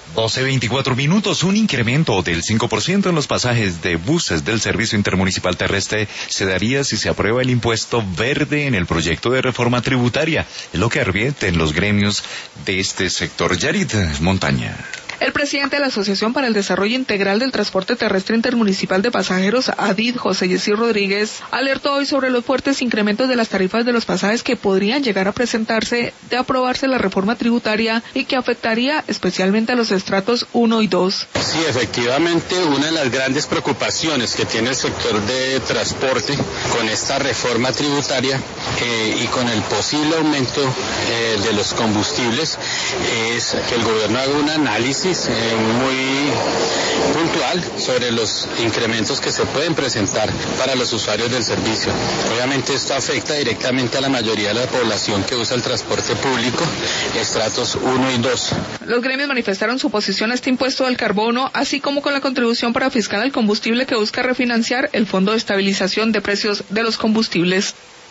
12:24, un incremento del 5% en los pasajes de buses del Servicio Intermunicipal Terrestre se daría si se aprueba el impuesto verde en el proyecto de reforma tributaria, es lo que advierten los gremios de este sector. Yarit Montaña. El presidente de la Asociación para el Desarrollo Integral del Transporte Terrestre Intermunicipal de Pasajeros, ADIT, José Yesir Rodríguez, alertó hoy sobre los fuertes incrementos de las tarifas de los pasajes que podrían llegar a presentarse de aprobarse la reforma tributaria y que afectaría especialmente a los estratos 1 y 2. Sí, efectivamente, una de las grandes preocupaciones que tiene el sector de transporte con esta reforma tributaria y con el posible aumento de los combustibles es que el gobierno haga un análisis muy puntual sobre los incrementos que se pueden presentar para los usuarios del servicio. Obviamente esto afecta directamente a la mayoría de la población que usa el transporte público, estratos 1 y 2. Los gremios manifestaron su oposición a este impuesto al carbono, así como con la contribución para fiscal al combustible que busca refinanciar el Fondo de Estabilización de Precios de los Combustibles.